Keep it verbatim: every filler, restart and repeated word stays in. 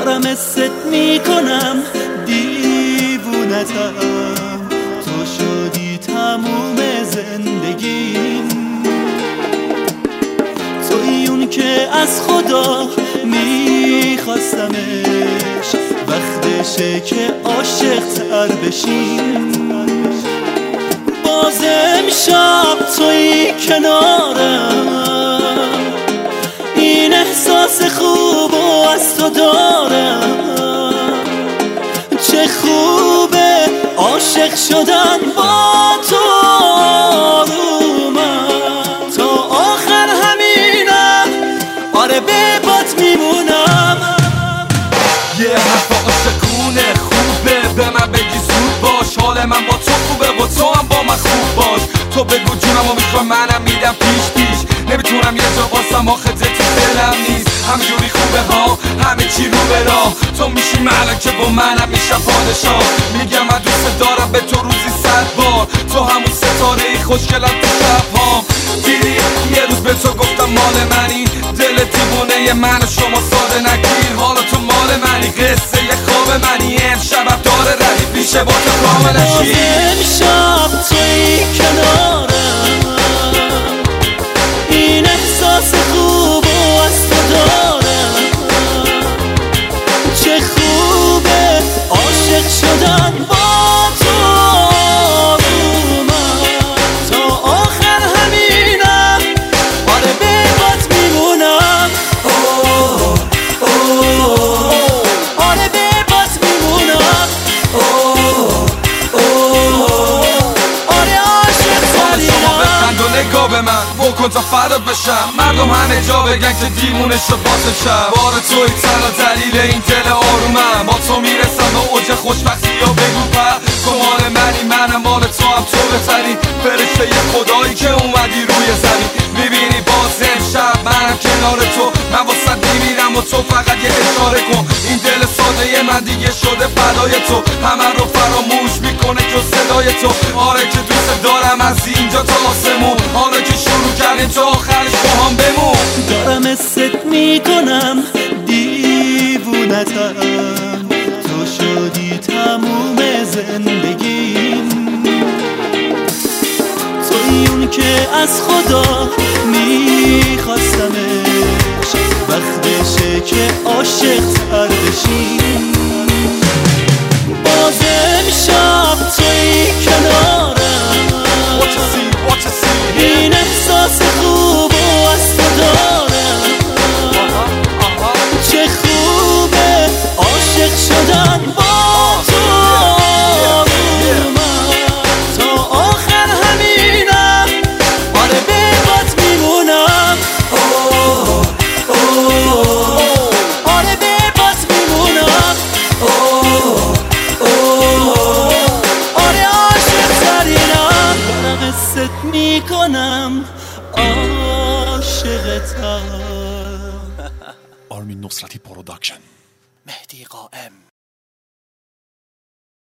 دارم حست میکنم دیوونتم، تو شدی تموم زندگیم، توی اون که از خدا میخواستمش، وقتشه که عاشق تر بشیم. بازم شب توی کنارم، این احساس خوب و از تو دارم. چه خوبه عاشق شدن با تو، آرومم تا آخر همینم، آره به بات میمونم. یه حرف عاشقونه خوبه، به من بگی زود باش، حال من با تو خوبه و تو هم با من خوب باش. تو بگو جونم و میخوام منم میدم پیش پیش، نمیتونم یه جا باسم آخه تو دلم نیست. همجوری خوبه ها همه چی رو به راه، تو میشی ملکه با منم میشم پادشاه. میگم من دوست دارم به تو روزی صد بار، تو همون ستاره ای خوشگلم تو شبهام. دیدی یه روز به تو گفتم مال منی، دل دیوونه من و شما ساده نگیر، حالا تو مال منی، قصه یه خواب منی، امشبم داره رهی پیشه با تو کاملشی. امشب توی کنارم، این احساس خوب و از تو دارم. چه خوبه عاشق شدن با تو، آرومم تا آخر همینم، آره به بات میمونم. اوه اوه آره به بات میمونم. اوه اوه آره عاشق شما بخند و نگاه به من بکن تا فراد بشم، مردم همه جا بگن که دیمونه شد باسه شب. بار توی تنها دلیل این دل آرومم، با تو میرسم به اوج خوشبختی یا بگو پر. تو مال منی منم مال تو هم تو بهتری، فرشته یه خدایی که اومدی روی زمین. میبینی باز امشب منم کنار تو، من واسه میمیرم و تو فقط یه اشاره کن. این دل ساده من دیگه شده فدای تو، همه رو فراموش میکنه که صدای تو. آره که دوست دارم از اینجا تا آسمون، حالا که شروع کردیم تا آخرش با هم بمون. دارم حست میکنم دیوونتم، تو شدی تموم زندگیم، توی اون که از خدا میخواستمش، وقتشه که عاشق تر بشیم. بازم شب توی کنارم، این احساس خوب و از تو دارم. چه خوبه عاشق شدن با تو، آرومم تا آخر همینم، آره به بات میمونم. اوه اوه آره به بات میمونم. اوه اوه آره عاشق ترینم، دارم حست میکنم عاشقتم. آرمین نصرتی پروداکشن. مهدی قائم.